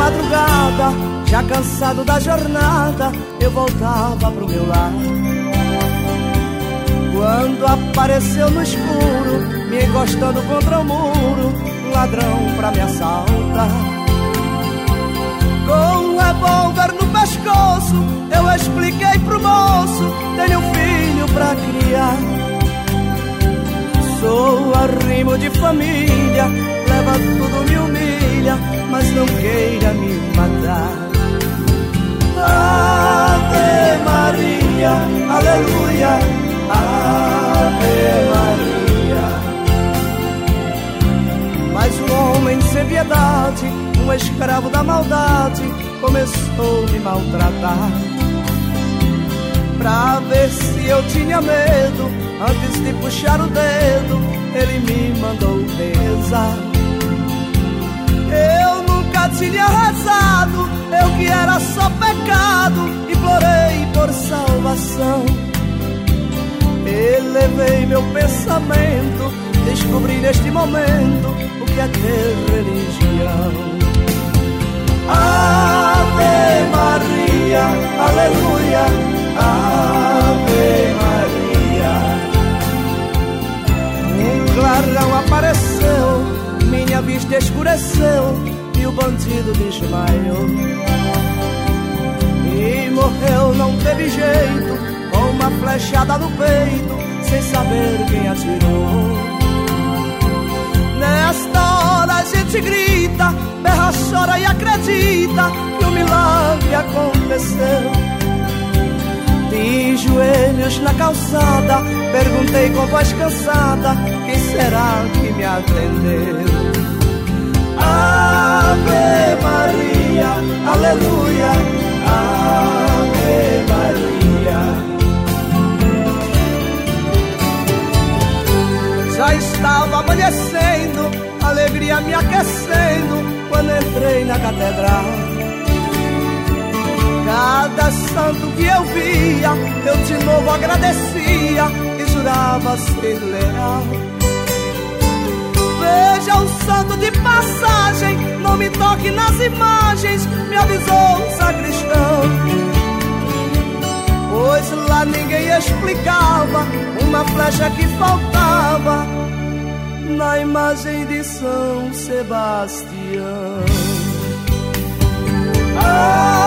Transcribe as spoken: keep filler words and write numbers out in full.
madrugada, já cansado da jornada, eu voltava pro meu lar. Quando apareceu no escuro, me encostando contra o muro, um ladrão pra me assaltar. Com um revólver no pescoço, eu expliquei pro moço: tenho um filho pra criar. Sou arrimo de família, leva tudo, me humilha, mas não queira me matar. Ave Maria, aleluia, Ave Maria. Mas o homem sem piedade, um escravo da maldade, começou a me maltratar. Pra ver se eu tinha medo, antes de puxar o dedo, ele me mandou rezar. Eu nunca tinha rezado, eu que era só pecado, implorei por salvação. Elevei meu pensamento, descobri neste momento o que é ter religião. Ave Maria, aleluia, Ave Maria. Um clarão apareceu, minha vista escureceu e o bandido desmaiou. E morreu, não teve jeito, com uma flechada no peito, sem saber quem atirou. Nesta hora a gente grita, berra, chora e acredita que o milagre aconteceu. De joelhos na calçada, perguntei com voz cansada: quem será que me atendeu? Ave Maria, aleluia, Ave Maria. Já estava amanhecendo, alegria me aquecendo, quando entrei na catedral. Cada santo que eu via, eu de novo agradecia e jurava ser leal. Veja o santo de passagem, não me toque nas imagens, me avisou o sacristão. Pois lá ninguém explicava uma flecha que faltava na imagem de São Sebastião. Ah!